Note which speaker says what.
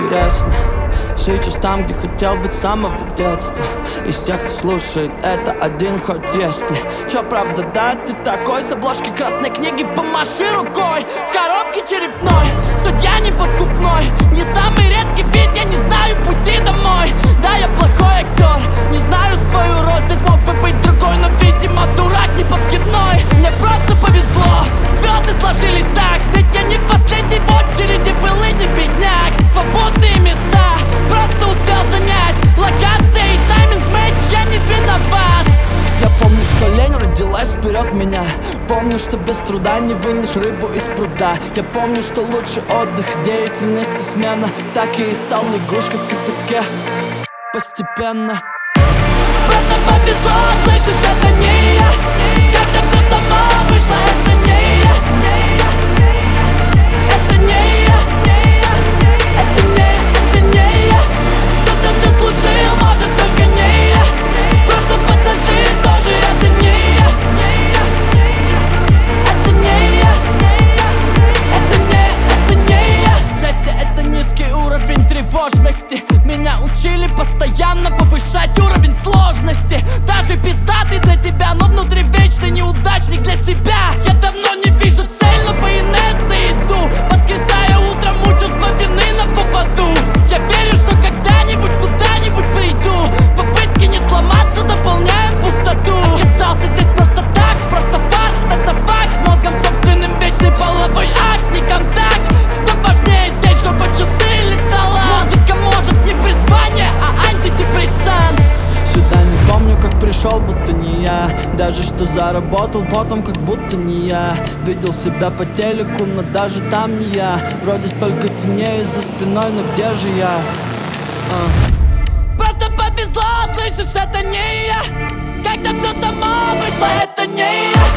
Speaker 1: интересно. Сейчас там, где хотел быть с самого детства. Из тех, кто слушает это один хоть есть ли. Чё, правда, да, ты такой? С обложки красной книги помаши рукой. В коробке черепной, судья не подкупной. Не самый редкий вид, я не знаю пути домой. Да, я плохой актер, не знаю свою роль. Здесь мог бы быть другой, но, видимо, дурак не подкидной. Мне просто повезло, звезды сложились так. Ведь я не последний в очереди был и не бедняк. Свободные места просто успел занять. Локация и тайминг матч, я не виноват. Я помню, что лень родилась вперед меня. Помню, что без труда не вынешь рыбу из пруда. Я помню, что лучший отдых, деятельность и смена. Так и стал лягушкой в кипятке постепенно. Просто повезло, слышишь, это не я. Как-то все само вышло, это не я. Это не я. Это не я. Кто-то заслужил, может, только не я. Просто пассажир тоже, это не я. Это не я. Это не я. Счастье — это низкий уровень тревожности. Меня учили постоянно повышать уровень сложности. Даже пиздатый для тебя, но внутри вечный неудачник для себя. Я давно не вижу цель, но по инерции иду. Воскресая утром у чувства вины на поводу. Я верю, что когда-нибудь куда-нибудь приду. Попытки не сломаться заполняют пустоту. Оказался здесь просто так, просто фарт, это факт. С мозгом собственным вечный половой акт, не контакт. Что важнее здесь, чтобы часы летала. Музыка может не призвание, а антидепрессант. Сюда не помню, как пришел, будто не я. Даже что заработал потом, как будто не я. Видел себя по телеку, но даже там не я. Вроде столько теней за спиной, но где же я? Просто повезло, слышишь, это не я. Как-то все само вышло, это не я.